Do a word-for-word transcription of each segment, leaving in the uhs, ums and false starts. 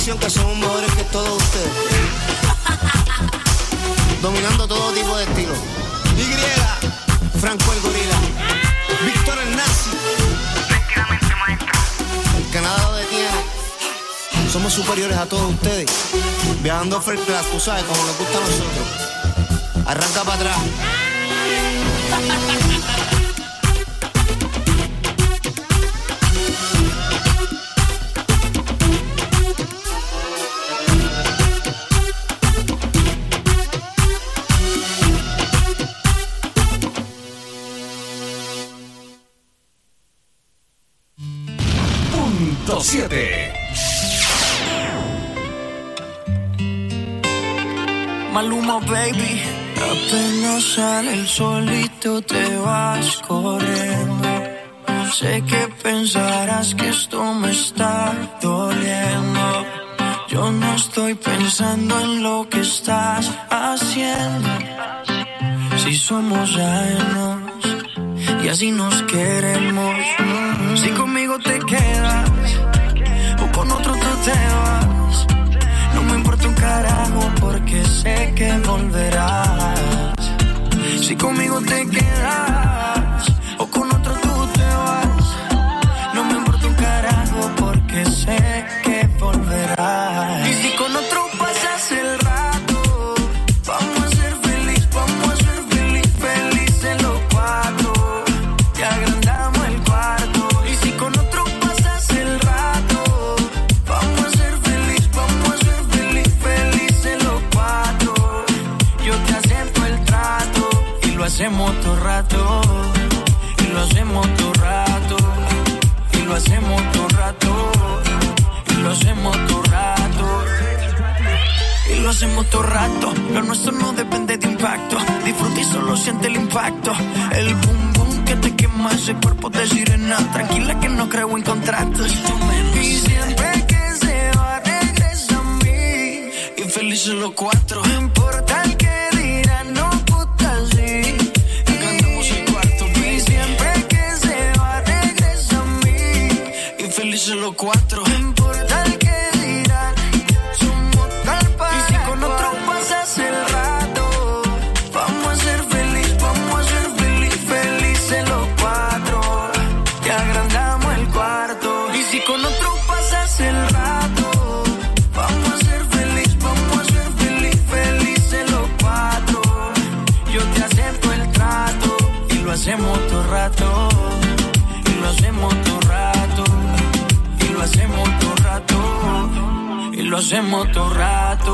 canción que somos mejores que todos ustedes. Dominando todo tipo de estilo. Y, Franco el Gorila, Víctor el Nazi, el que nada lo detiene. Somos superiores a todos ustedes. Viajando first class, tú sabes, como nos gusta a nosotros. Arranca para atrás. Punto siete. Maluma, baby. Apenas sale el solito te vas corriendo. Sé que pensarás que esto me está doliendo. Yo no estoy pensando en lo que estás haciendo. Si somos ajenos y así nos queremos. Si conmigo te quedas o con otro tú te vas, no me importa un carajo porque sé que volverás. Si conmigo te quedas o con otro tú te vas, no me importa un carajo porque sé que volverás. Y si con otro pasas el rato, vamos a ser feliz, vamos a ser feliz, felices los cuatro. Y agrandamos el cuarto. Y si con otro pasas el rato, vamos a ser feliz, vamos a ser feliz, felices los cuatro. Yo te acepto el trato y lo hacemos todo rato. Y lo hacemos todo rato. Y lo hacemos todo rato. Y lo hacemos todo rato. Y lo hacemos todo rato. Lo nuestro no depende de impacto. Disfruta y solo siente el impacto. El boom boom que te quema ese cuerpo de sirena. Tranquila que no creo en contratos. Y siempre que se va regresa a mí. Y felices los cuatro. No importa el que dirán, no puta sí. Y cantamos el cuarto, baby. Y siempre que se va regresa a mí. Y felices los cuatro. No importa el que dirán, somos tal para. Y si con otro pasas el rato, vamos a ser feliz, vamos a ser feliz, felices los cuatro. Y agrandamos el cuarto. Y si con otro pasas el rato, vamos a ser feliz, vamos a ser feliz, felices los cuatro. Yo te acepto el trato y lo hacemos todo rato. Y lo hacemos todo rato. Y lo hacemos todo rato. Y lo hacemos todo rato.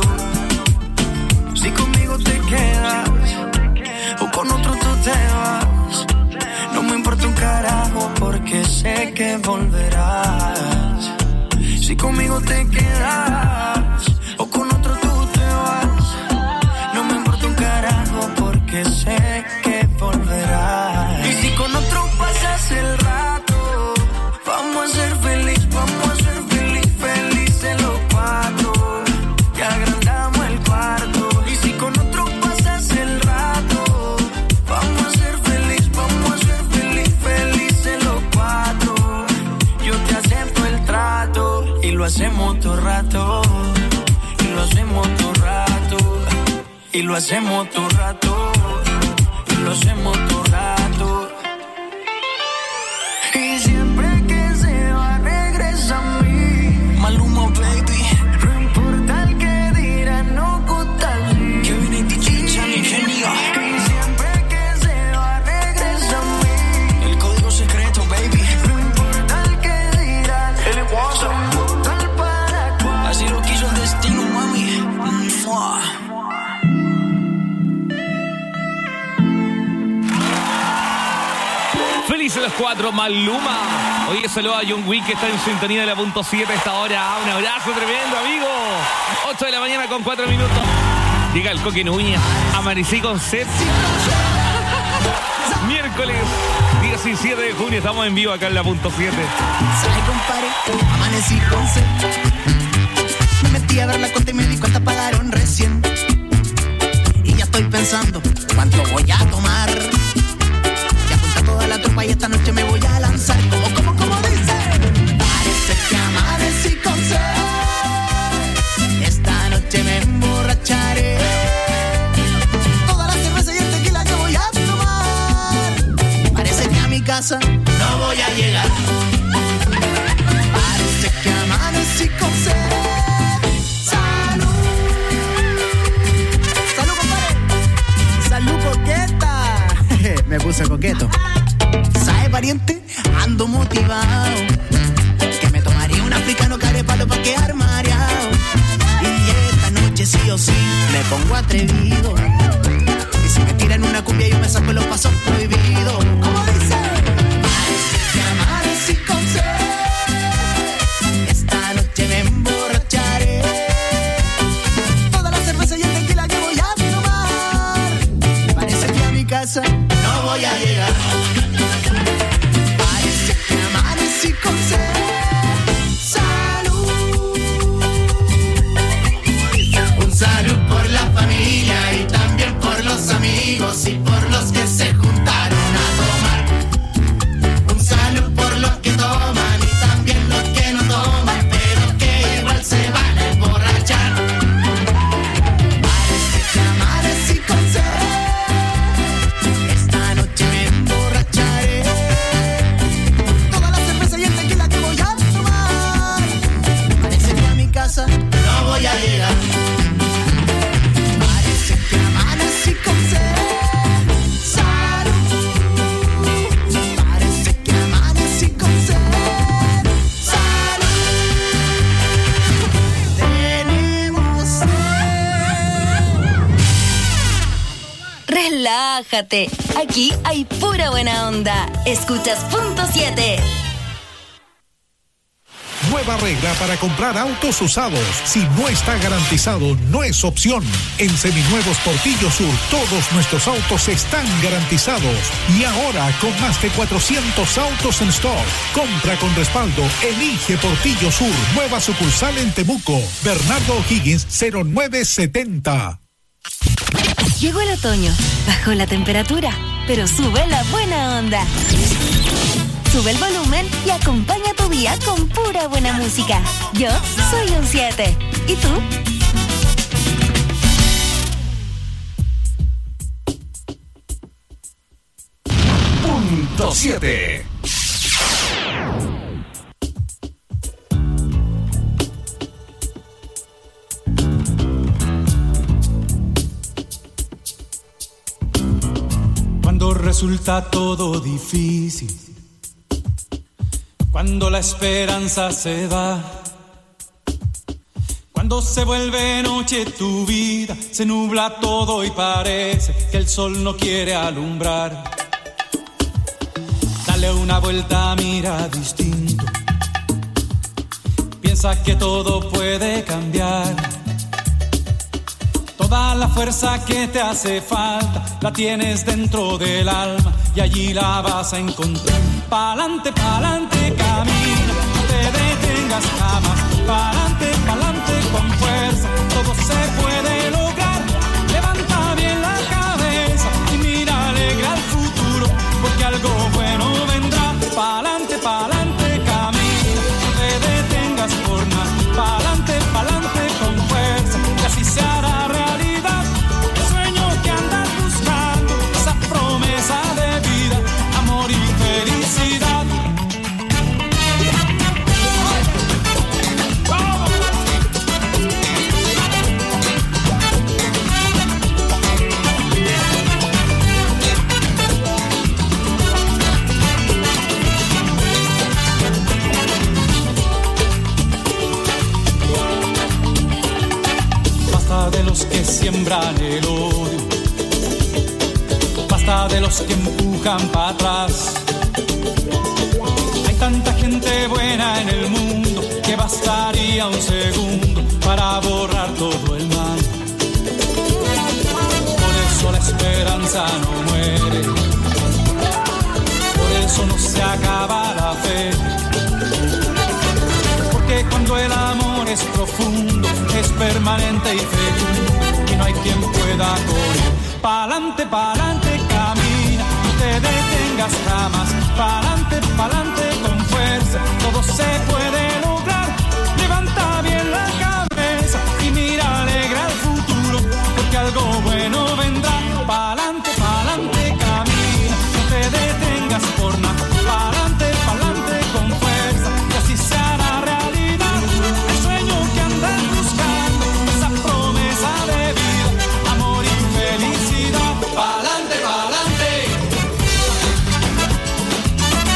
Si conmigo te quedas o con otro tú te vas, no me importa un carajo porque sé que volverás. Si conmigo te quedas o con otro tú te vas, no me importa un carajo porque sé que volverás. Y si con otro pasas el rato, vamos a ser feliz, vamos a ser feliz, felices los cuatro. Y agrandamos el cuarto. Y si con otro pasas el rato, vamos a ser feliz, vamos a ser feliz, felices los cuatro. Yo te acepto el trato y lo hacemos todo rato. Y lo hacemos todo rato. Y lo hacemos todo rato. Y lo hacemos todo rato. Y siempre que se va regresa a mí. Maluma, baby. No importa el que dirán, no gusta el que viene de Chichan, ingenio. Y siempre que se va regresa a mí. El código secreto, baby. No importa el que dirán, el somos tal para cual. Así lo quiso el destino, mami. Mua. Felices los cuatro, Maluma. Oye, saludo a John Wick que está en sintonía de la punto siete a esta hora. Un abrazo tremendo, amigo. ocho de la mañana con cuatro minutos. Llega el Coque Núñez. Amanecí con sed. Miércoles diecisiete de junio. Estamos en vivo acá en la punto siete. Ay, compadre, amanecí con sed. Me metí a ver la cuenta y me di cuenta pagaron recién. Y ya estoy pensando cuánto voy a tomar. Ya junta toda la tropa y esta noche me voy a lanzar. Como, como, como dice. Parece que amanecí con sed. pariente, ando motivado. Que me tomaría un africano carepalo pa' quedar mareado. Y esta noche sí o sí me pongo atrevido. Y si me tiran una cumbia yo me saco los pasos prohibidos. ¿Cómo dice? Parece que amanecí con sed. Esta noche me emborracharé. Toda la cerveza y el tequila que voy a tomar. Parece que a mi casa no voy a llegar. Parece que amanecí con sed. Salud. Un salud por la familia y también por los amigos y por los que se juntaron a tomar. Un salud por los que toman y también los que no toman, pero que igual se van a emborrachar. Parece que amanecí con sed. Esta noche me emborracharé. Toda la cerveza y el tequila que voy a tomar. Parece que a mi casa no voy a llegar. Parece que amanecí con sed. Salud. Parece que amanecí con sed. Salud. Tenemos Relájate, aquí hay pura buena onda. Escuchas Punto siete. Nueva regla para comprar autos usados. Si no está garantizado, no es opción. En Seminuevos Portillo Sur, todos nuestros autos están garantizados. Y ahora, con más de cuatrocientos autos en stock. Compra con respaldo. Elige Portillo Sur. Nueva sucursal en Temuco. Bernardo O'Higgins, cero nueve setenta. Llegó el otoño, bajó la temperatura, pero sube la buena onda. Sube el volumen y acompaña tu día con pura buena música. Yo soy un siete. ¿Y tú? Punto siete. Cuando resulta todo difícil, cuando la esperanza se va, cuando se vuelve noche tu vida, se nubla todo y parece que el sol no quiere alumbrar. Dale una vuelta, mira distinto, piensa que todo puede cambiar. Toda la fuerza que te hace falta la tienes dentro del alma y allí la vas a encontrar. Pa'lante, pa'lante, camina, no te detengas jamás. Pa'lante, pa'lante con fuerza, todo se puede lograr. Levanta bien la cabeza y mira alegre al futuro, porque algo bueno vendrá. Pa'lante, pa'lante, camina, no te detengas por nada. Pa'lante, pa'lante con fuerza, y así se hará realidad el sueño que andas buscando, esa promesa de vida, amor y felicidad. Basta de los que siembran el odio, basta de los que empujan para atrás. Hay tanta gente buena en el mundo que bastaría un segundo para borrar todo el mal. Por eso la esperanza no muere, por eso no se acaba la fe. Porque cuando el amor es profundo, es permanente y fecundo, y no hay quien pueda con él. Pa'lante, pa'lante, camina, no te detengas jamás. Pa'lante, pa'lante con fuerza, todo se puede lograr. Levanta bien la cabeza y mira alegre al futuro, porque algo bueno vendrá. Pa'lante, pa'lante, camina, no te detengas por nada. Pa'lante, pa'lante con fuerza, y así se hará realidad el sueño que andas buscando, esa promesa de vida, amor y felicidad. Pa'lante, pa'lante.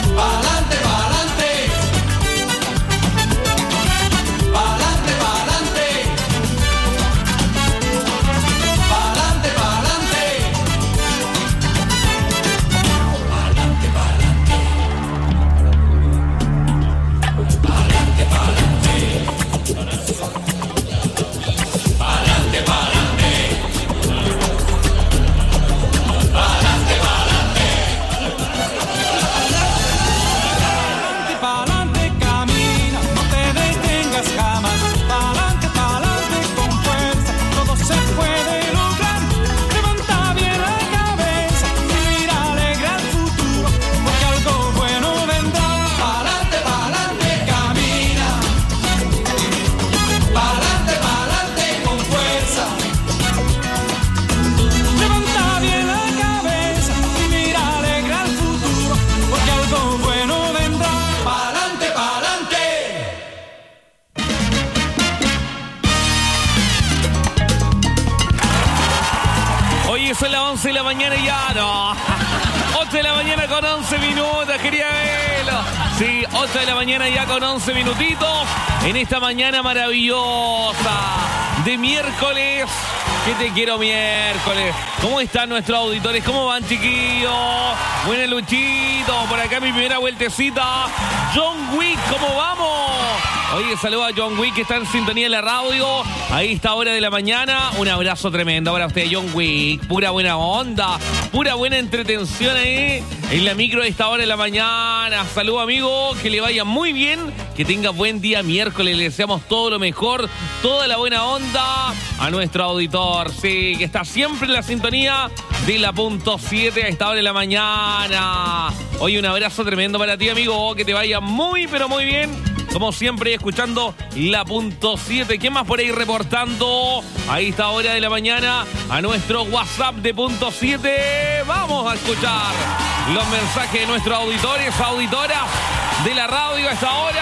once de la mañana y ya no. ocho de la mañana con once minutos, quería verlo. Sí, ocho de la mañana ya con once minutitos. En esta mañana maravillosa de miércoles. Que te quiero miércoles. ¿Cómo están nuestros auditores? ¿Cómo van, chiquillos? Buena Luchito. Por acá mi primera vueltecita. John Wick, ¿cómo vamos? Oye, saludo a John Wick que está en sintonía de la radio. Ahí está, hora de la mañana. Un abrazo tremendo para usted, John Wick. Pura buena onda. Pura buena entretención ahí en la micro de esta hora de la mañana. Saludo, amigo. Que le vaya muy bien. Que tenga buen día miércoles. Le deseamos todo lo mejor. Toda la buena onda a nuestro auditor. Sí, que está siempre en la sintonía de la punto siete a esta hora de la mañana. Oye, un abrazo tremendo para ti, amigo. Que te vaya muy, pero muy bien. Como siempre, escuchando la punto siete. ¿Quién más por ahí reportando? Ahí está, hora de la mañana, a nuestro WhatsApp de punto siete. Vamos a escuchar los mensajes de nuestros auditores, auditoras de la radio a esta hora.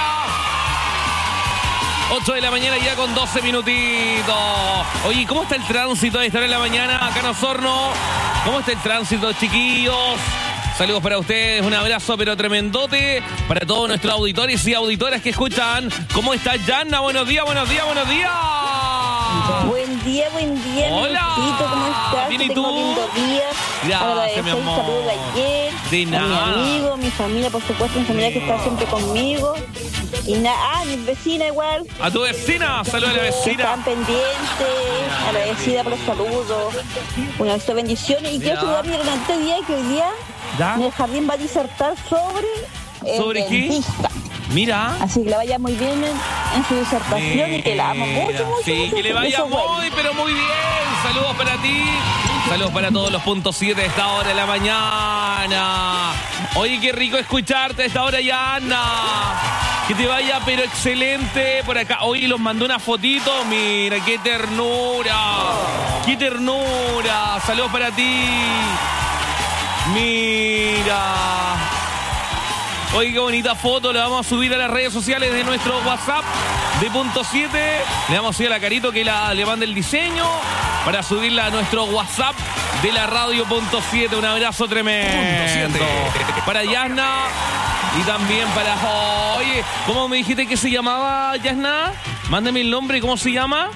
ocho de la mañana ya con doce minutitos. Oye, ¿cómo está el tránsito a esta hora de la mañana acá en Osorno? ¿Cómo está el tránsito, chiquillos? Saludos para ustedes, un abrazo pero tremendote para todos nuestros auditores y auditoras que escuchan. ¿Cómo está Yanna? Buenos días, buenos días, buenos días. Buen día, buen día. Hola. Necesito, ¿cómo estás? Bien, ¿y que tú? tengo lindo día. Gracias, mi amor. Saludos de ayer. De nada. A mi amigo, mi familia, por supuesto, mi familia que está siempre conmigo. Y nada, ah, mi vecina igual. A tu vecina, saludos a la Que vecina. están pendientes, agradecida por los saludos. Un abrazo de bendiciones. Y quiero saludar a mi Renate Díaz, que hoy día ¿Ya? en el jardín va a disertar sobre el ¿Sobre qué? dentista. Mira. Así que le vaya muy bien en, en su disertación y que la amo mucho, mucho. Sí, mucho. que le vaya Eso es bueno. muy, pero muy bien. Saludos para ti. Saludos para todos los puntos siete de esta hora de la mañana. Oye, qué rico escucharte a esta hora, Yanna. Que te vaya, pero excelente por acá. Hoy los mandó una fotito. Mira, qué ternura. Qué ternura. Saludos para ti. Mira. Oye, qué bonita foto. Le vamos a subir a las redes sociales de nuestro WhatsApp de punto siete. Le vamos a subir a la Carito que la, le mande el diseño para subirla a nuestro WhatsApp de la radio punto siete. Un abrazo tremendo. Para Yasna y también para... Oye, ¿cómo me dijiste que se llamaba, Yasna? Mándame el nombre. ¿Cómo se llama?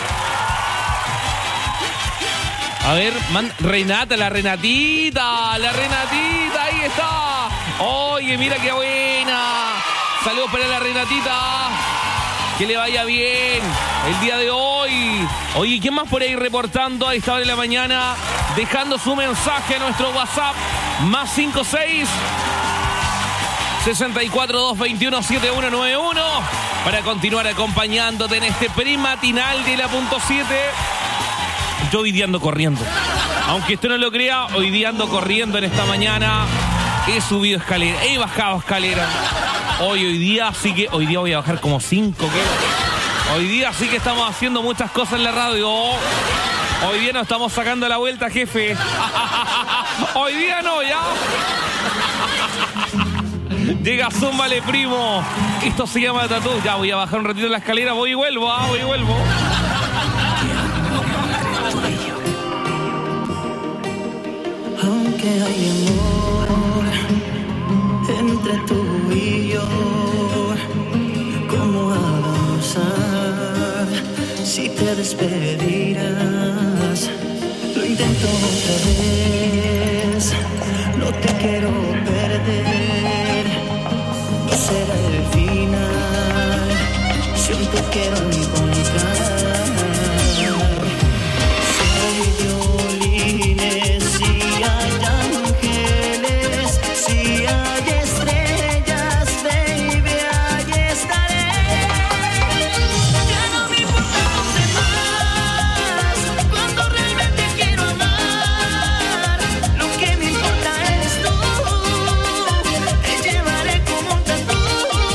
A ver, man, Renata, la Renatita, la Renatita, ahí está. Oye, mira qué buena. Saludos para la Renatita. Que le vaya bien el día de hoy. Oye, ¿quién más por ahí reportando a esta hora de la mañana? Dejando su mensaje a nuestro WhatsApp. Más cinco seis, sesenta y cuatro, doscientos veintiuno, setenta y uno noventa y uno. Para continuar acompañándote en este prematinal de la punto siete. Yo hoy día ando corriendo. Aunque usted no lo crea, hoy día ando corriendo en esta mañana. He subido escaleras, he bajado escaleras. Hoy, hoy día sí que, hoy día voy a bajar como cinco kilos. Hoy día sí que estamos haciendo muchas cosas en la radio. Hoy día nos estamos sacando la vuelta, jefe. Hoy día no, ya. Llega Zúmbale, primo. Esto se llama tatú. Ya voy a bajar un ratito la escalera, voy y vuelvo, ah, voy y vuelvo. Aunque hay amor entre tú y yo, ¿cómo avanzar si te despedirás? Lo intento otra vez, no te quiero perder, no será el final, siempre quiero encontrar. Te llevaré como un tatu.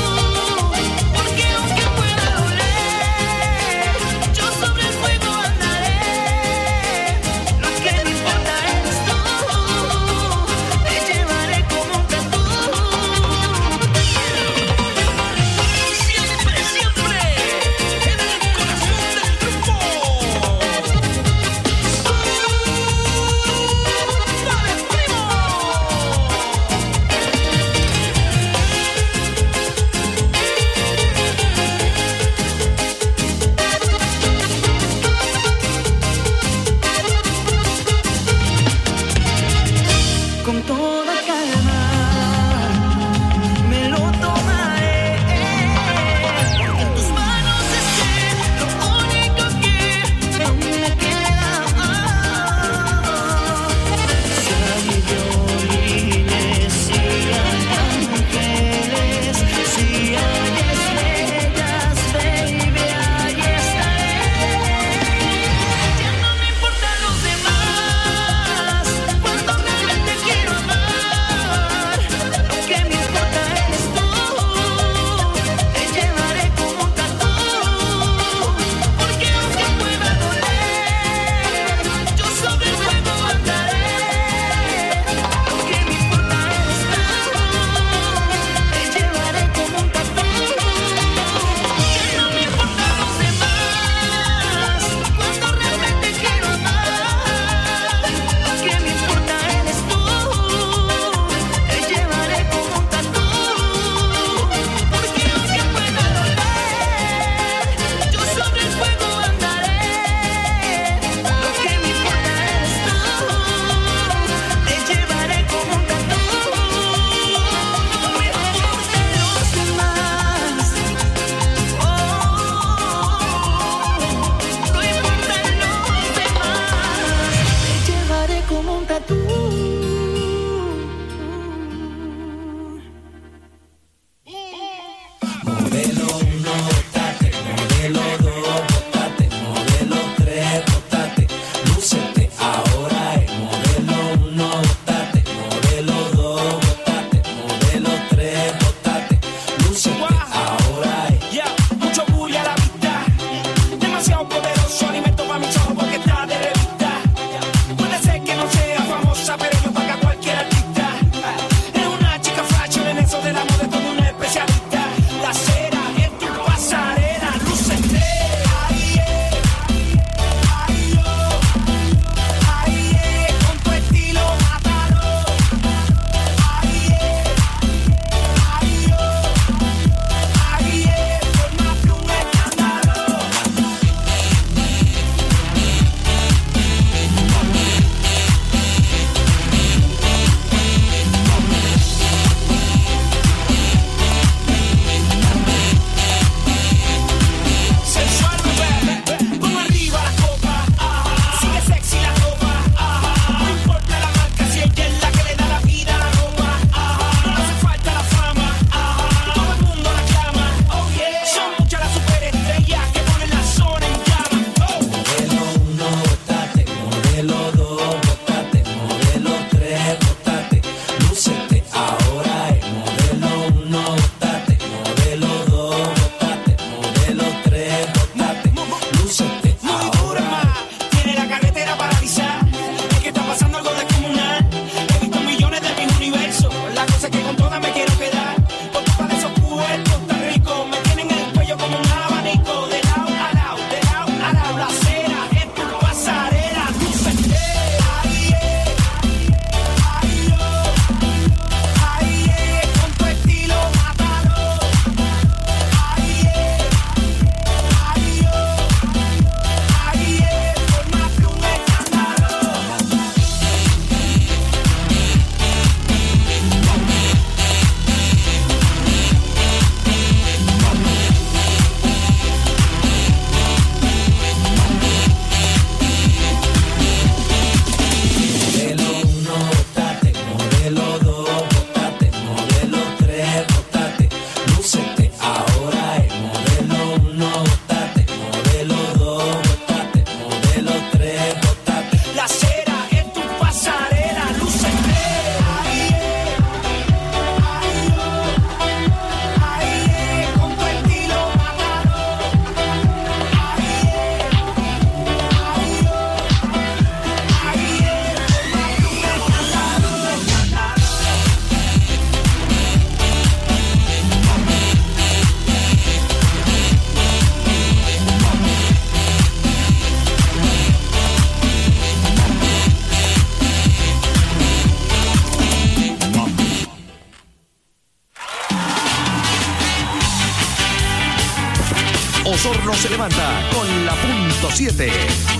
Osorno se levanta con la punto siete.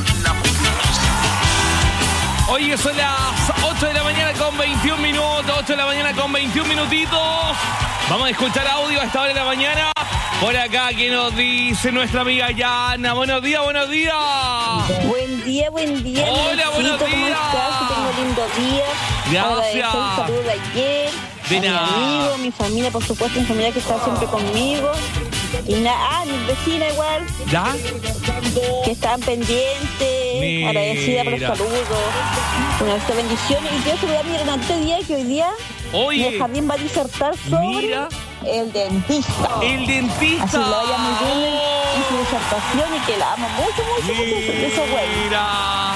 Oye, son las ocho de la mañana con veintiún minutos, ocho de la mañana con veintiún minutitos. Vamos a escuchar audio a esta hora de la mañana. Por acá, que nos dice nuestra amiga Yana. Buenos días, buenos días. Buen día, buen día. Hola, buenos días. ¿Cómo estás? Que tengo lindo día. Gracias. Agradecer el saludo de ayer. De a mi nada. amigo, mi familia, por supuesto, mi familia que está siempre conmigo. Y nada, ah, mi vecina igual. ¿Ya? Que estaban pendientes. Mira. Agradecida por los saludos. Una vez bendiciones. Y quiero saludar a mi Renate Díaz, que hoy día Oye. el jardín va a disertar sobre Mira. el dentista. El dentista. Así que le vaya muy bien en su disertación y que la amo mucho, mucho, mucho. Eso es bueno. Mira.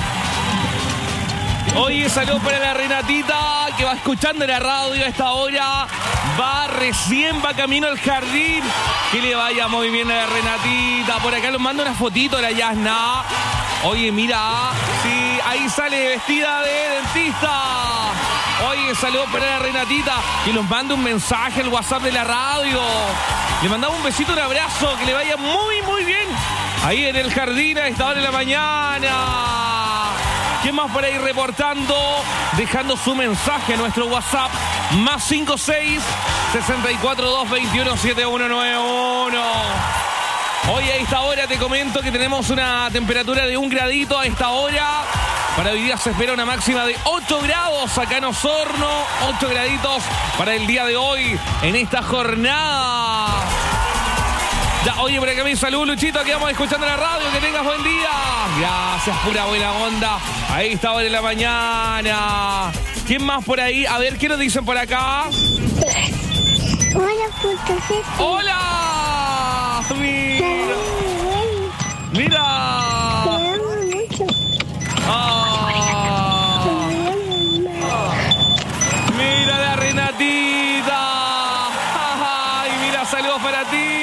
Oye, saludos para la Renatita, que va escuchando la radio a esta hora. Va recién, va camino al jardín. Que le vaya muy bien a la Renatita. Por acá nos manda una fotito de la Yasna. Oye, mira. Sí, ahí sale vestida de dentista. Oye, saludos para la Renatita, que nos manda un mensaje al WhatsApp de la radio. Le mandamos un besito, un abrazo, que le vaya muy, muy bien. Ahí en el jardín a esta hora de la mañana. ¿Quién más por ahí reportando? Dejando su mensaje a nuestro WhatsApp. Más cinco seis, seis cuatro dos, dos uno, siete uno nueve uno. Hoy a esta hora te comento que tenemos una temperatura de un gradito a esta hora. Para hoy día se espera una máxima de ocho grados acá en Osorno. ocho graditos para el día de hoy en esta jornada. Ya, oye, por acá mi salud, Luchito, que vamos escuchando la radio. Que tengas buen día. Gracias, pura buena onda. Ahí está hora de la mañana. ¿Quién más por ahí? A ver, ¿qué nos dicen por acá? Hola, punto siete. ¡Hola! Mira. Mira. Te amo mucho. Ah. Te amo. Mira la Renatita. Ay, mira, saludos para ti.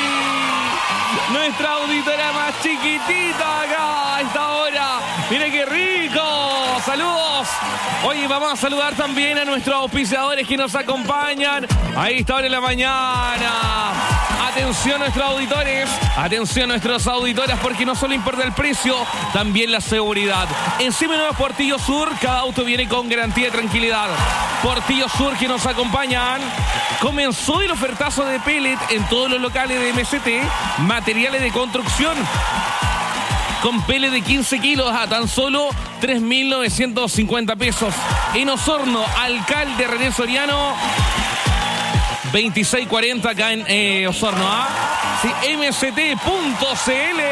Nuestra auditora más chiquitita acá a esta hora. Mira qué rico. Saludos. Oye, vamos a saludar también a nuestros auspiciadores que nos acompañan. Ahí está hora en la mañana. Atención nuestros auditores, atención nuestras auditoras, porque no solo importa el precio, también la seguridad. En Seminuevos Portillo Sur, cada auto viene con garantía de tranquilidad. Portillo Sur, que nos acompañan. Comenzó el ofertazo de pellet en todos los locales de M C T, materiales de construcción. Con pellet de quince kilos a tan solo tres mil novecientos cincuenta pesos. En Osorno, alcalde René Soriano, veintiséis cuarenta acá en eh, Osorno, ¿ah? Sí, M C T punto C L.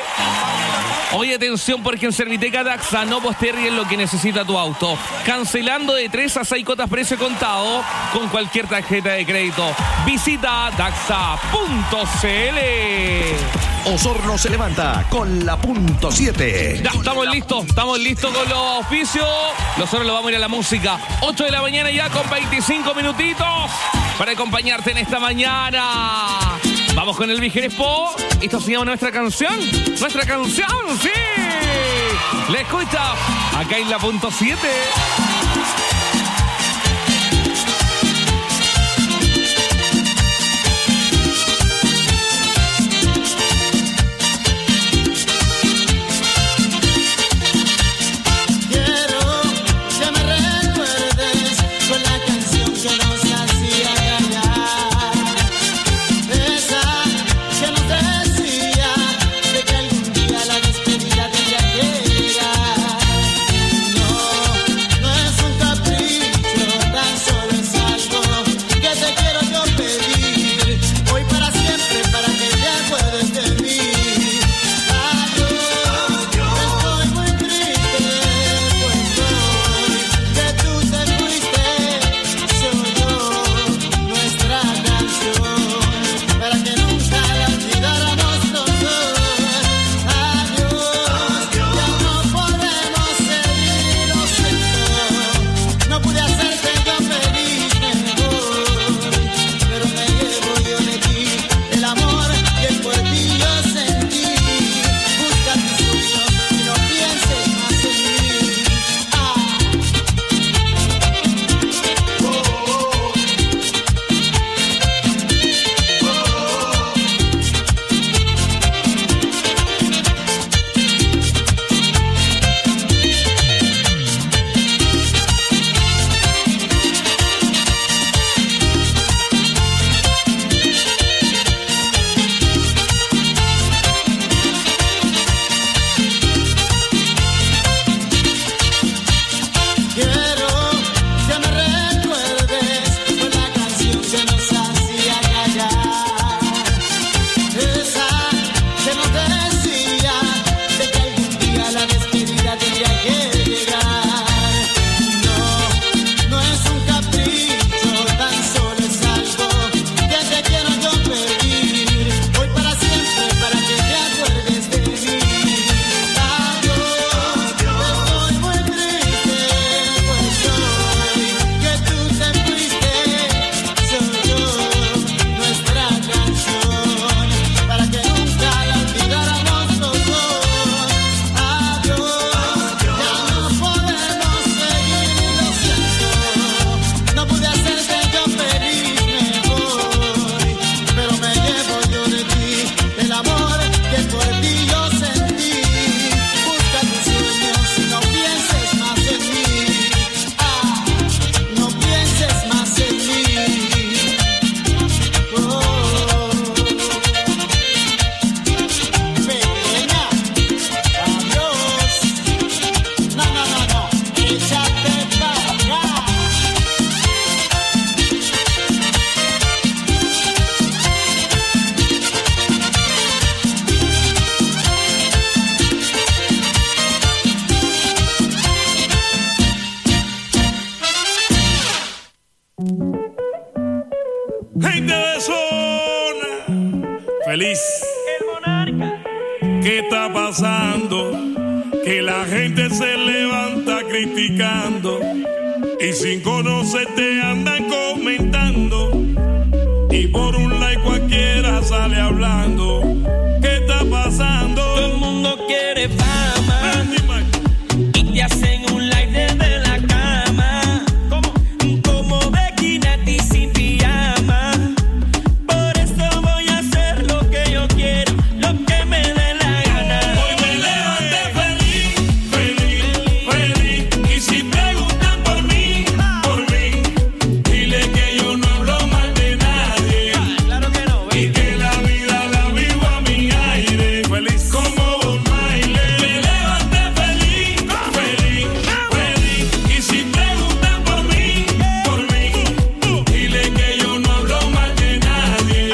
Oye, atención, porque en Serviteca Daxa no postergues lo que necesita tu auto. Cancelando de tres a seis cuotas precio contado con cualquier tarjeta de crédito. Visita daxa punto C L. Osorno se levanta con la punto siete. Ya, estamos listos, estamos listos con los auspicios. Nosotros lo vamos a ir a la música. ocho de la mañana ya con veinticinco minutitos para acompañarte en esta mañana. Vamos con el Vigerespo. Esto se llama Nuestra Canción. Nuestra Canción, sí. La escucha acá en la punto siete. No, no es un Feliz. ¿Qué está pasando? Que la gente se levanta criticando y sin conocerte andan comentando y por un like cualquiera sale hablando. ¿Qué está pasando? Todo el mundo quiere fama y te hacen un like desde la cama. ¿Cómo? Como Becky Nati sin pijama. Por eso voy a hacer lo que yo quiero, lo que me dé la gana. Hoy me levanté feliz, feliz, feliz. Y si preguntan por mí, por mí, dile que yo no hablo mal de nadie. Claro que no, y que la vida la vivo a mi aire. Feliz como un baile. Me levanté feliz, feliz, feliz. Y si preguntan por mí, por mí, dile que yo no hablo mal de nadie.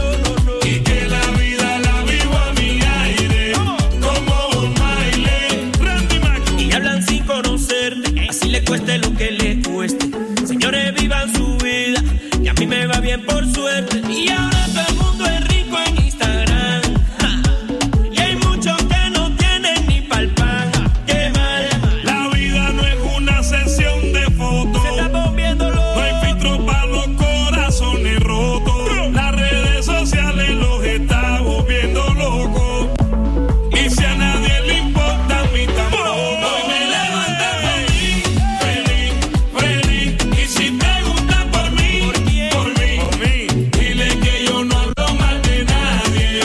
Y que la vida la vivo a mi aire. Como un baile. Randy Mac. Y hablan sin conocerte, así le cueste lo que le cueste. Señores, vivan su vida, y a mí me va bien por suerte. Y ahora todo el mundo es rico en Instagram. Ja. Y hay muchos que no tienen ni pa'l pan. Qué mal. La vida no es una sesión de fotos. Se está volviendo loco. No hay filtro para los corazones rotos. Las redes sociales los está volviendo locos. Y si a nadie le importa, a mí tampoco. Hoy me levanté feliz, feliz, feliz. Y si preguntan por mí, por mí, por mí, dile que yo no hablo mal de nadie.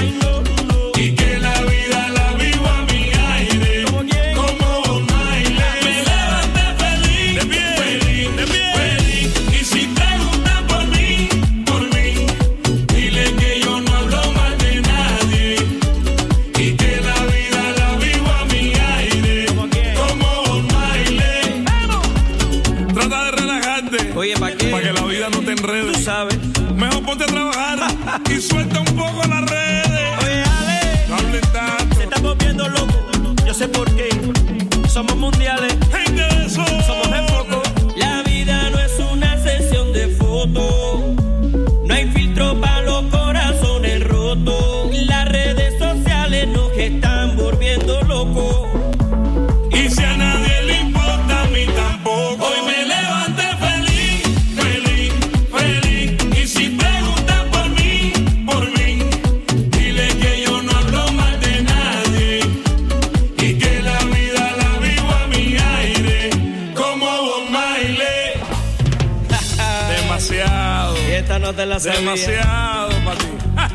Y que la vida la vivo a mi aire. Como un baile. Me levanté feliz, feliz, feliz. Y si preguntan por mí, por mí, dile que yo no hablo mal de nadie. Y que la vida la vivo a mi aire. Como un baile. Trata de relajarte. Oye, ¿para qué? Para que la vida no te enrede. Tú sabes. Mejor ponte a trabajar y suelta un poco las redes. Oye, Ale, No hables tanto. se está volviendo loco. Yo sé por qué. Somos mundiales. Gente de eso. Somos de foco. La vida no es una sesión de fotos. No hay filtro para los corazones rotos. Las redes sociales nos están volviendo locos. Y si a nadie le importa, a mí tampoco. Hoy me levanté feliz, feliz, feliz. Y si preguntan por mí, por mí, dile que yo no hablo mal de nadie. Y que la vida la vivo a mi aire. Como Bob Marley. Demasiado. Y esta no te la sabía. Demasiado para ti.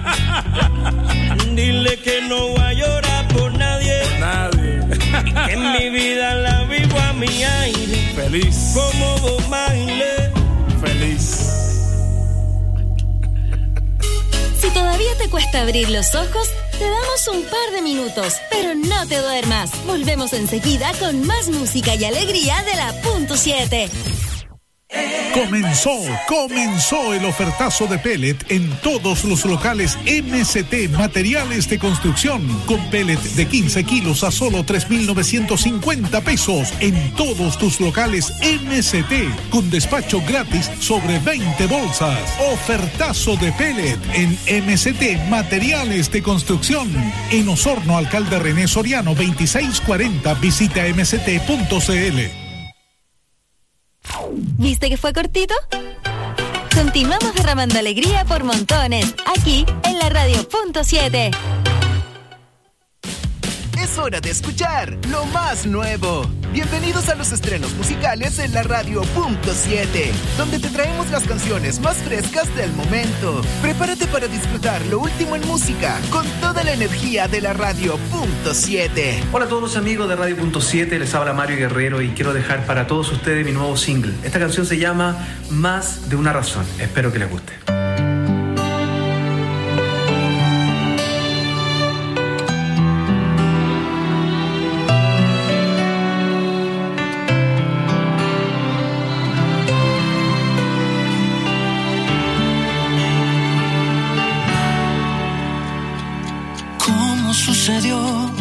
Dile que no voy a llorar por nadie. Nadie. Que en mi vida la vivo a mi aire. Feliz. Como Bob Marley. Feliz. Si todavía te cuesta abrir los ojos, te damos un par de minutos, pero no te duermas. Volvemos enseguida con más música y alegría de la punto siete. Comenzó, comenzó el ofertazo de pellet en todos los locales M S T Materiales de Construcción, con pellet de quince kilos a solo tres mil novecientos cincuenta pesos en todos tus locales M S T, con despacho gratis sobre veinte bolsas. Ofertazo de pellet en M S T Materiales de Construcción, en Osorno, Alcalde René Soriano veintiséis cuarenta. Visita m s t punto c l. ¿Viste que fue cortito? Continuamos derramando alegría por montones, aquí en la radio punto siete. Es hora de escuchar lo más nuevo. Bienvenidos a los estrenos musicales en la radio punto siete, donde te traemos las canciones más frescas del momento. Prepárate para disfrutar lo último en música con toda la energía de la radio punto siete. Hola a todos los amigos de Radio punto siete, les habla Mario Guerrero y quiero dejar para todos ustedes mi nuevo single. Esta canción se llama Más de una razón. Espero que les guste. Sucedió?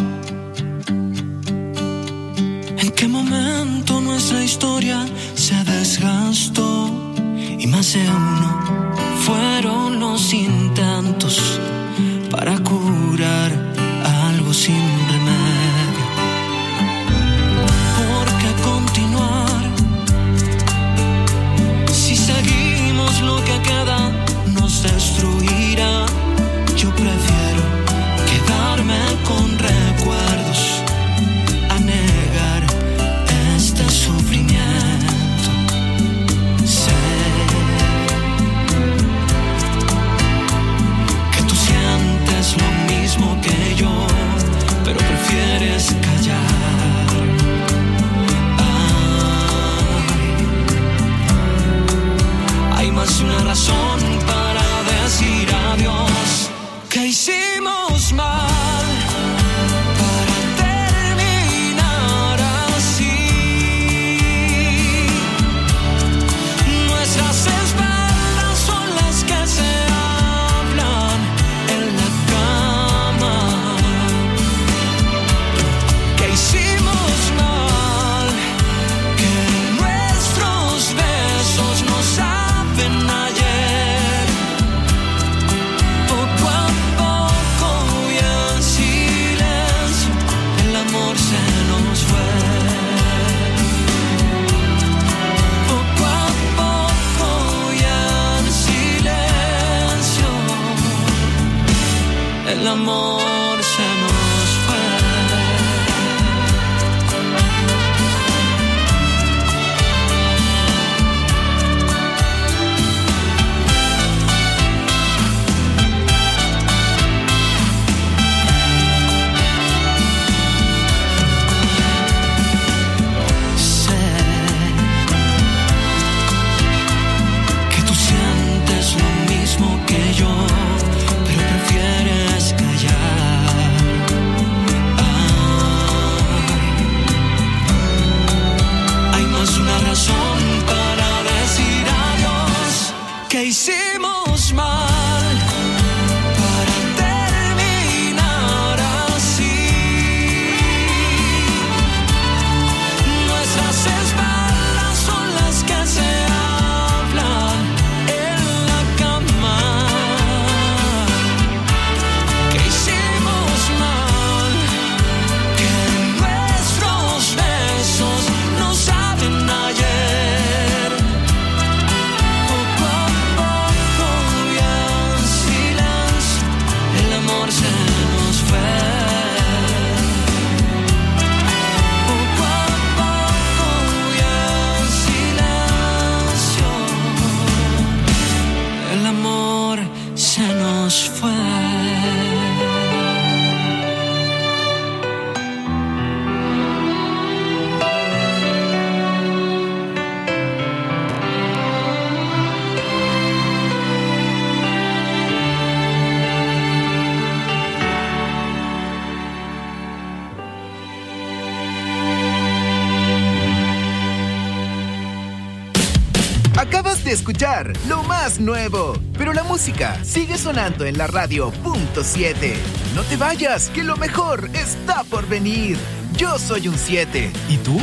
¿En qué momento nuestra historia se desgastó? Y más de uno fueron los intentos para de escuchar lo más nuevo. Pero la música sigue sonando en la radio punto siete. No te vayas, que lo mejor está por venir. Yo soy un siete. ¿Y tú?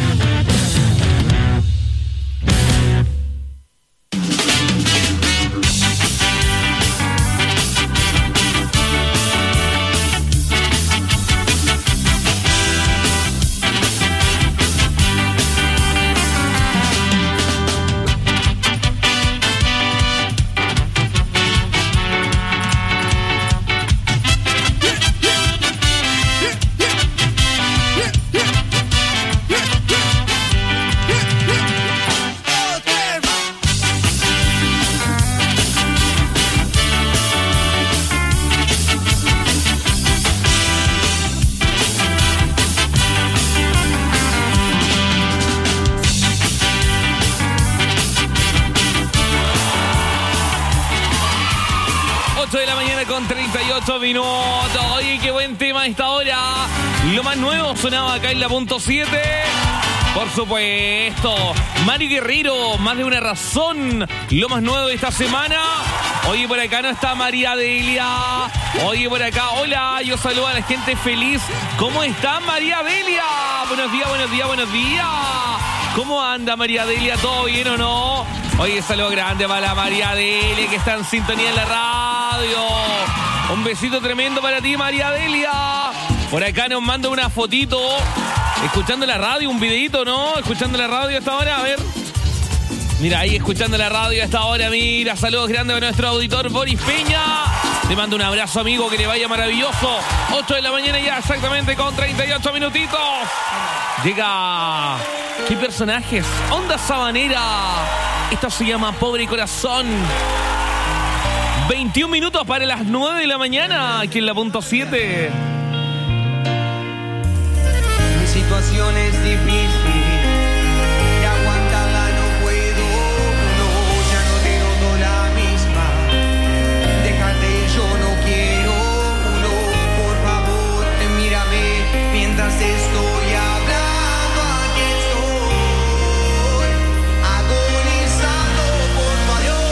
Minutos. Oye, qué buen tema a esta hora. Lo más nuevo sonaba acá en la punto siete. Por supuesto, Mario Guerrero, más de una razón. Lo más nuevo de esta semana. Oye, por acá no está María Delia. Oye, por acá, hola, yo saludo a la gente feliz. ¿Cómo está María Delia? Buenos días, buenos días, buenos días. ¿Cómo anda María Delia? ¿Todo bien o no? Oye, saludo grande para la María Delia, que está en sintonía en la radio. Un besito tremendo para ti, María Delia. Por acá nos manda una fotito. Escuchando la radio, un videito, ¿no? Escuchando la radio hasta ahora, a ver. Mira, ahí escuchando la radio hasta ahora, mira. Saludos grandes a nuestro auditor Boris Peña. Te mando un abrazo, amigo, que le vaya maravilloso. ocho de la mañana ya, exactamente con treinta y ocho minutitos. Llega... ¿Qué personajes? Onda Sabanera. Esta se llama Pobre Corazón. veintiún minutos para las nueve de la mañana, aquí en la punto siete. Mi situación es difícil, de aguantarla no puedo, no, ya no te noto la misma. Déjate, yo no quiero, no, por favor, mírame mientras estoy hablando, aquí estoy, agonizando, por favor.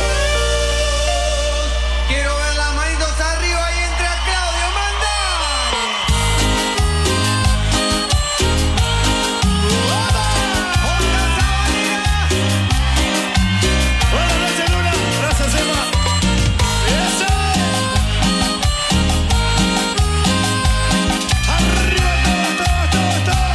Quiero ver las manitos arriba y entre a Claudio Buenas noches, Luna. Gracias, Emma. ¡Eso! Arriba, todo, todo, todo.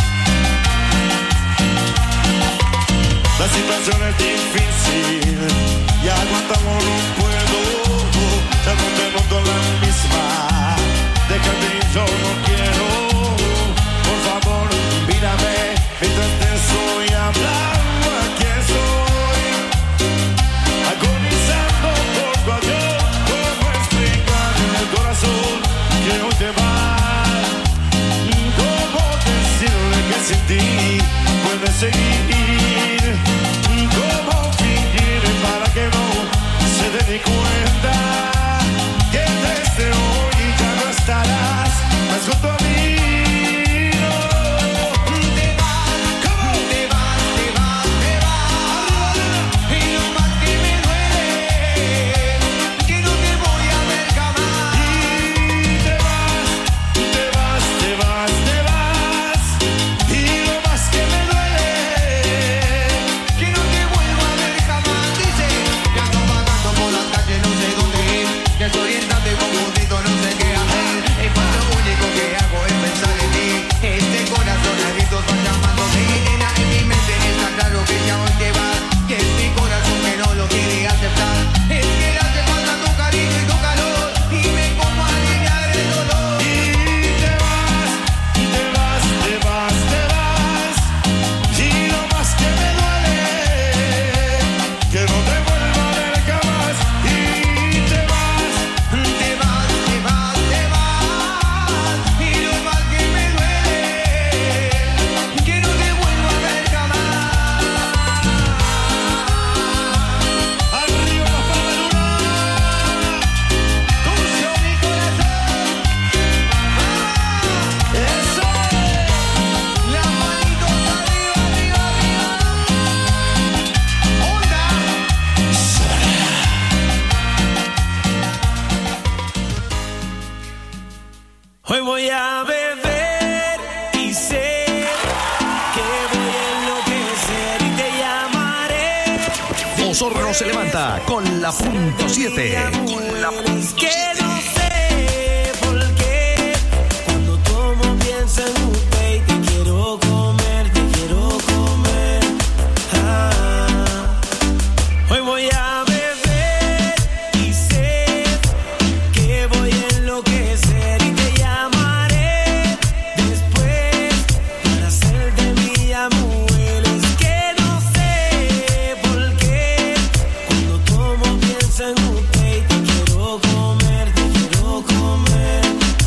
La situación es difícil y aguantamos no puedo. Ya no te noto la misma. Déjate, yo no quiero. Por favor, mírame mientras te estoy hablando. Aquí estoy, agonizando por tu adiós. ¿Cómo explicar en el corazón que hoy te vas? ¿Cómo decirle que sin ti puedes seguir? ¿Cómo fingir para que no se dé ni cuenta que desde hoy ya no estarás más junto a mí? Te vas, te vas, y lo más que me duele zorro se levanta con la punto siete. Con la punto que no sé por qué cuando tomo pienso en usted y te quiero comer, te quiero comer. Ah, hoy voy a beber y sé que voy a enloquecer y te llamaré después para hacerte mi amor. Es que no sé por qué cuando tomo pienso en usted y te quiero comer, te quiero comer.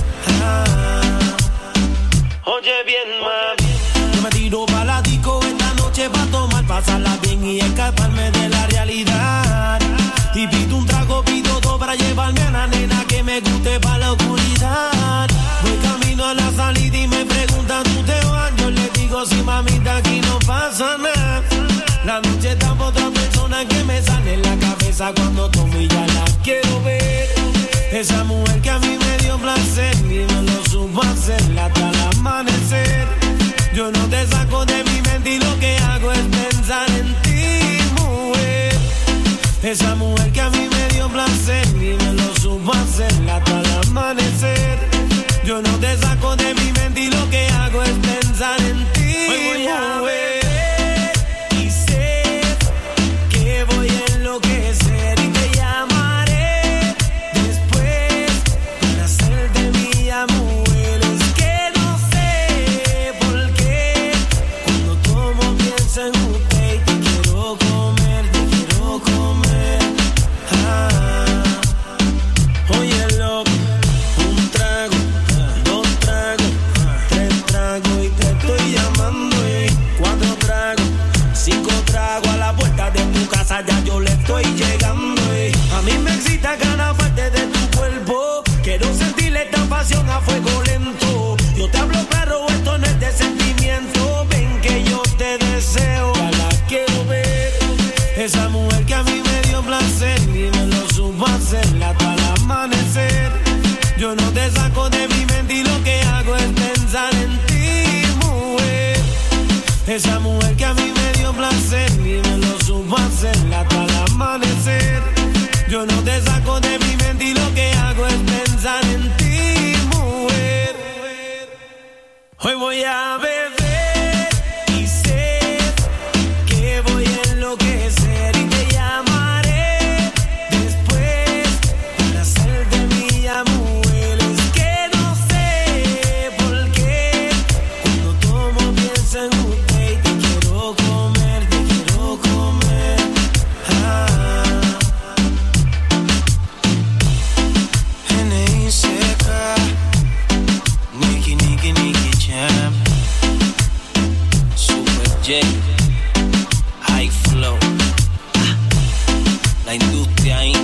Ah. Oye bien, mami, yo me tiro pa' la disco esta noche pa' tomar, pasarla bien y escaparme de la realidad. Y pido un trago, pido dos para llevarme a la nena que me guste pa' la oscuridad. Voy camino a la salida y me preguntan, ¿tú te vas? Yo le digo, sí, mamita, aquí no pasa nada. La noche está por otra persona que me sale en la cabeza cuando tomo y ya la quiero ver. Esa mujer que a mí me dio placer y no lo supo hacer hasta el amanecer. Yo no te saco de mi mente y lo que hago es pensar en ti, mujer. Esa mujer que a mí me dio placer y me lo supo hacer hasta el amanecer. Yo no te saco de mi mente y lo que hago es pensar en ti, hoy voy a beber y sé que voy a enloquecer y te llamaré después para hacerte mi amor. Es que no sé por qué cuando tomo pienso en usted y te quiero comer, te quiero comer. Ah, oye, loco, un trago, dos tragos, tres tragos y te estoy llamando. Y cuatro tragos, cinco tragos, a la puerta de tu casa ya yo le estoy llegando. Y a mí me excita cada parte de tu cuerpo. Quiero sentirle esta pasión a fuego lento. Yo te hablo claro, esto no es de sentimiento. Ven que yo te deseo, ya la quiero ver. Esa mujer que a mí me dio placer y me lo supo hacer hasta el amanecer. Yo no te saco de mi mente y lo que hago es pensar en ti, mujer. Esa mujer que a mí me dio placer y me lo supo hacer hasta el amanecer. Yo no te saco de mi mente y lo que hago es pensar en ti, mujer. Hoy voy a beber y sé que voy a enloquecer y te llamaré después para hacerte mi amor. Es que no sé por qué cuando tomo pienso en usted y te quiero comer, te quiero comer. Ah, N I C K, Nicky, Nicky, Nicky Jam, Super J, High Flow, ah, la industria ahí,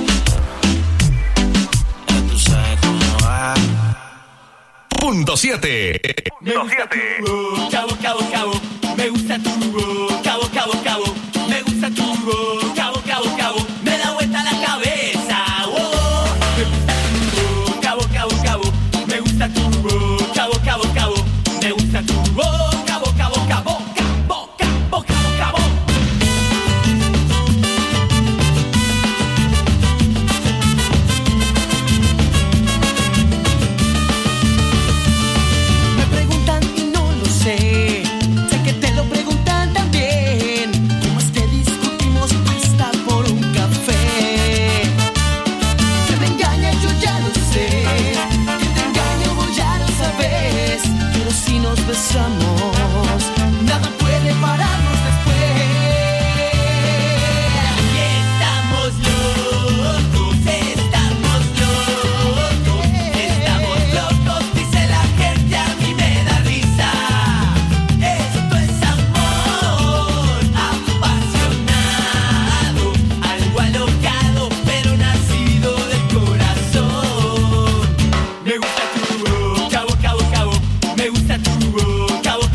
ya tú sabes cómo va. Punto siete. Me gusta tu cabo, cabo, cabo. Me gusta tu cabo, cabo, cabo. Me gusta tu cabo, cabo, cabo. Me da vuelta la cabeza. Oh. Me gusta tu cabo, cabo, cabo. Me gusta tu cabo, cabo, cabo. Me gusta tu cabo, cabo, cabo, cabo, cabo, cabo, cabo. Me preguntan y no lo sé. Sé que te lo preguntan también. ¿Cómo es que discutimos hasta por un café? Que me engaña yo ya lo sé. Que te engaño vos ya lo sabes. Pero si nos besamos, nada puede pararnos después. Estamos locos, estamos locos, estamos locos, dice la gente, a mí me da risa. Esto es amor apasionado, algo alocado, pero nacido del corazón. Me gusta tu cabo, cabo, cabo, me gusta tu cabo,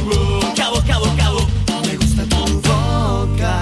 Cabo, cabo, cabo. Me gusta tu boca.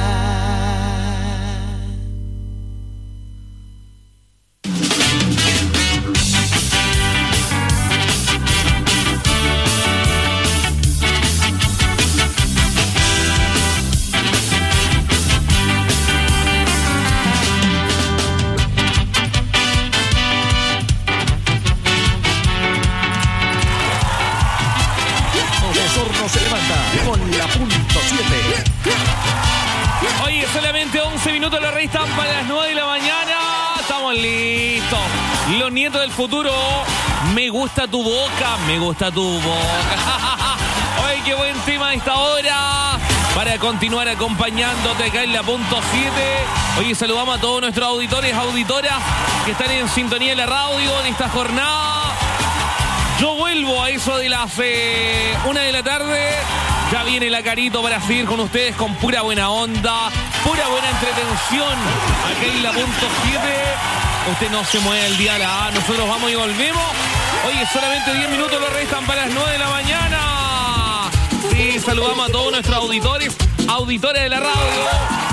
Osorno se levanta con la punto siete. Oye, solamente once minutos la restan para las nueve de la mañana. Estamos listos. Los nietos del futuro. Me gusta tu boca, me gusta tu boca. Oye, qué buen tema a esta hora. Para continuar acompañándote acá en la punto siete. Oye, saludamos a todos nuestros auditores, auditoras que están en sintonía de la radio en esta jornada. Yo vuelvo a eso de las eh, una de la tarde. Ya viene la Carito para seguir con ustedes con pura buena onda, pura buena entretención. Acá en la punto siete. Usted no se mueve el día la A. Nosotros vamos y volvemos. Oye, solamente diez minutos lo restan para las nueve de la mañana. Sí, saludamos a todos nuestros auditores, auditores de la radio.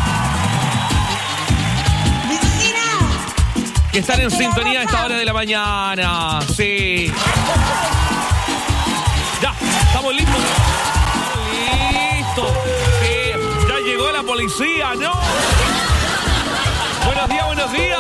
Que están en sintonía a esta hora de la mañana. Sí. Ya, estamos listos. Estamos listos. Sí, ya llegó la policía, ¿no? Buenos días, buenos días.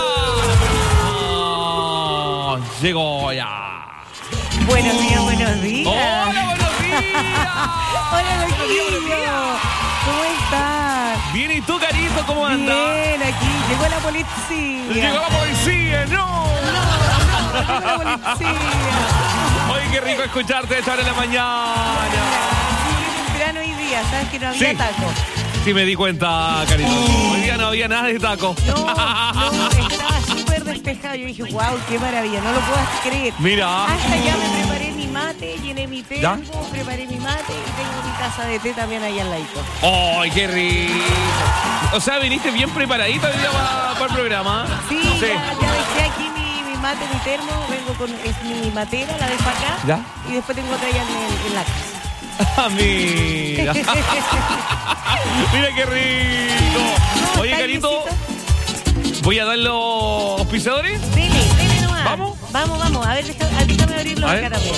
Oh, llegó ya. Buenos días, buenos días. Hola, buenos días. Hola, Loquillo. ¿Cómo estás? Bien, ¿y tú, Carito? ¿Cómo andas? Bien, aquí. Llegó la policía. Llegó la policía, no. No, no, llegó la policía. Oye, qué rico escucharte a esta hora de la mañana. Muy temprano hoy día, ¿sabes que no había Sí. taco? Sí, me di cuenta, Carito. Hoy día no había nada de taco. No, no, estaba súper despejado. Yo dije, wow, qué maravilla, no lo puedo creer. Mira. Hasta ya me preparé mi mate, llené mi termo, ¿Ya? preparé mi mate y tengo mi taza de té también ahí al ladito. ¡Ay, qué rico! O sea, viniste bien preparadita hoy día para, para el programa. Sí, Ya, ya dejé aquí mi, mi mate, mi termo, vengo con es mi matera, la dejo acá. ¿Ya? Y después tengo otra allá en, en la casa. Ah, mira. Mira qué rico. Oye, Carito, voy a dar los auspiciadores. Dele, dele nomás. ¿Vamos? Vamos, vamos. A ver, deja- déjame abrirlos A acá ver. también.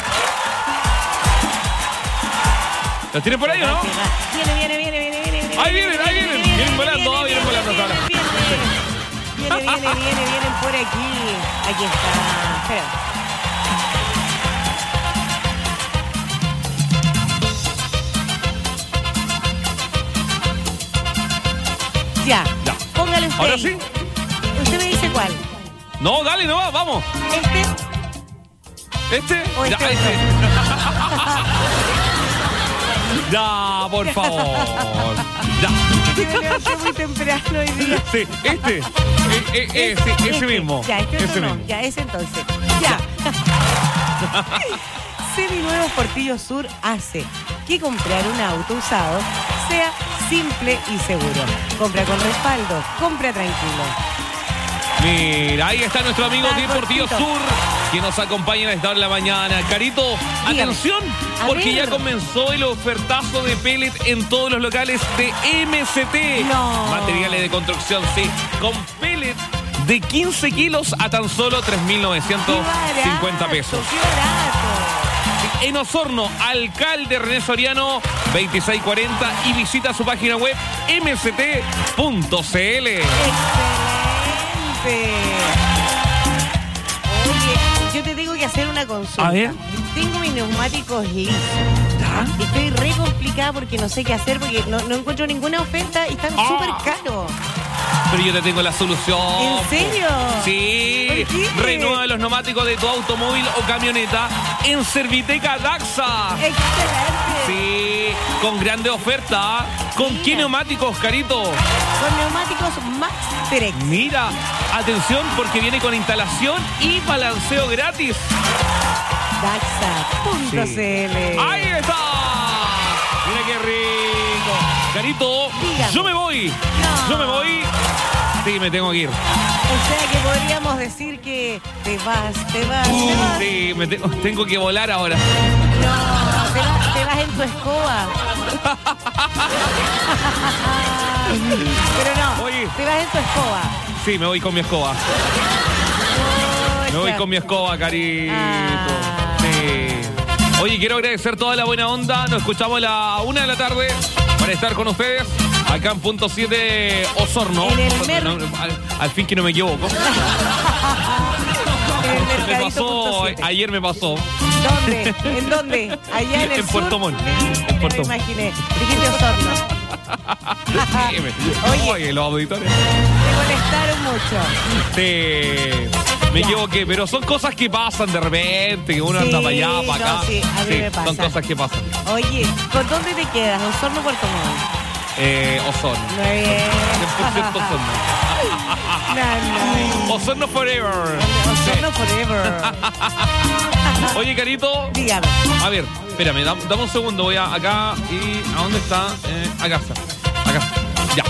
¿Los tienes por ahí o no? Viene, viene, viene, viene, viene, viene. Ahí vienen, ahí vienen. Vienen volando, ah, vienen volando hasta ahora. Viene, viene, viene, vienen por aquí. Aquí está. Espera. Ya. Ya. Póngale usted. ¿Ahora ahí. sí? Usted me dice cuál. No, dale, no va, vamos. ¿Este? ¿Este? O Ya, este este. Ya, por favor. Ya. Me levanté muy temprano hoy día. Sí, este. Eh, eh, eh, sí, ese Este. mismo. Ya, este ese no, mismo. ya, ese entonces. Ya. Seminuevos Portillo Sur hace que comprar un auto usado sea simple y seguro. Compra con respaldo, compra tranquilo. Mira, ahí está nuestro amigo Está de Portillo cortito. Sur, que nos acompaña a esta hora de la mañana. Carito, Dígame. atención, A porque ver. ya comenzó el ofertazo de pellet en todos los locales de M C T. No. Materiales de construcción, sí, con pellet de quince kilos a tan solo tres mil novecientos cincuenta pesos. ¡Qué barato! En Osorno, alcalde René Soriano, veintiséis cuarenta, y visita su página web m c t punto c l. ¡Excelente! Oye, yo te tengo que hacer una consulta. A ver. Tengo mis neumáticos lisos. Estoy re complicada porque no sé qué hacer porque no, no encuentro ninguna oferta y están Ah. súper caros. Pero yo te tengo la solución. ¿En serio? Sí. ¿Por qué? Renueva los neumáticos de tu automóvil o camioneta en Serviteca Daxa. ¡Excelente! Sí, con grande oferta. ¿Con qué neumáticos, Carito? Con neumáticos Max Terex. Mira, atención porque viene con instalación y balanceo gratis. Daxa punto c l. ¡Ahí está! Mira qué rico. Carito, Dígame. yo me voy. No. Yo me voy. Sí, me tengo que ir. O sea que podríamos decir que te vas, te vas, te vas. Sí, me tengo, tengo que volar ahora. No, te vas, te vas en tu escoba. Pero no, Oye. te vas en tu escoba. Sí, me voy con mi escoba. Pucha. Me voy con mi escoba, carito. Ah. Sí. Oye, quiero agradecer toda la buena onda. Nos escuchamos a la una de la tarde para estar con ustedes acá en punto siete Osorno. En el mer- No, al, al fin que no me equivoco. En el Me mercadito pasó, punto siete. ayer me pasó. ¿Dónde? ¿En dónde? Allá en el En Puerto sur. Montt. Ya En Puerto me Montt. imaginé. Dijiste Osorno. Sí, me- Oye. Oye, los auditores. Me molestaron mucho. Sí, me equivoqué, pero son cosas que pasan de repente, que uno Sí, anda para allá, no, para acá. sí, a mí me Son pasa. cosas que pasan. Oye, ¿con dónde te quedas? ¿Osorno o Puerto Montt? Eh, Osorno. Muy bien. cien por ciento Osorno. No, no. Osorno forever. Osorno forever. Oye, Carito. Dígame. A ver, espérame, dam- dame un segundo. Voy a acá y. ¿A dónde está? Eh, acá está. Acá. Ya.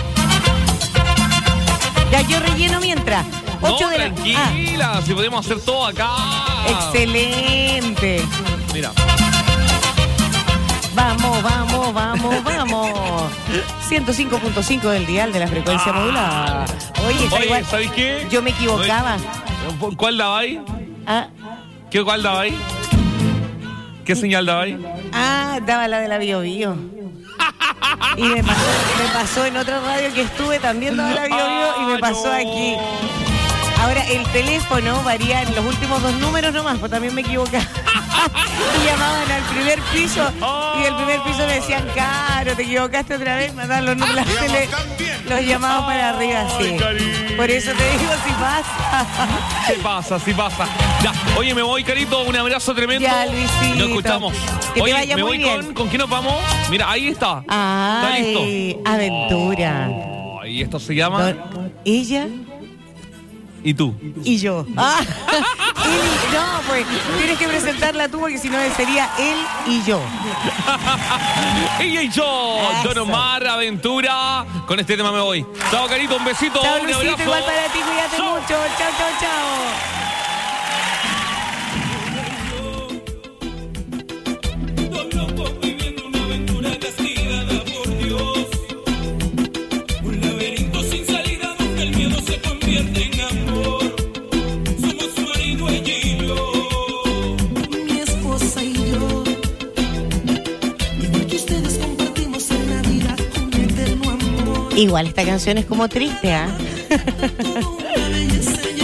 Ya yo relleno mientras. No, Ocho de la- tranquila, si podemos hacer todo acá. Ah, excelente. Mira. Vamos, vamos, vamos, vamos. ciento cinco punto cinco del dial de la frecuencia modulada. Oye, está Oye, igual. ¿sabes qué? Yo me equivocaba. Oye, ¿cuál daba ahí? Ah, ¿Qué cuál daba ahí? ¿Qué señal daba ahí? ah, daba la de la Bio Bio. Y me pasó, me pasó en otra radio que estuve también daba la Bio Bio y me pasó aquí. Ahora, el teléfono varía en los últimos dos números nomás, pues también me equivocaba. Y llamaban al primer piso y del primer piso me decían, Caro, te equivocaste otra vez, mandaban los números, la tele, los llamaban para arriba, sí. Por eso te digo, si pasa. ¿Qué pasa? Sí pasa. Ya, oye, me voy, Carito, un abrazo tremendo. Ya, Luisito. Nos escuchamos. Que te Oye, vaya me muy voy bien. con. ¿Con quién nos vamos? Mira, ahí está. ¿Está listo? Ay, aventura. Oh, y esto se llama. Don- Ella ¿Y tú? y yo. Ah, él y- no, pues tienes que presentarla tú porque si no sería él y yo. Ella y yo, Eso. Don Omar, Aventura. Con este tema me voy. Chao, Carito, un besito, Chao, un Luisito, abrazo. igual para ti, cuídate Chao. mucho. Chao, chao, chao. Un laberinto sin salida donde el miedo se convierte en amor. Somos su marido ella y yo. Mi esposa y yo, igual que ustedes compartimos en la vida un eterno amor. Igual esta canción es como triste, ¿ah? Una belleza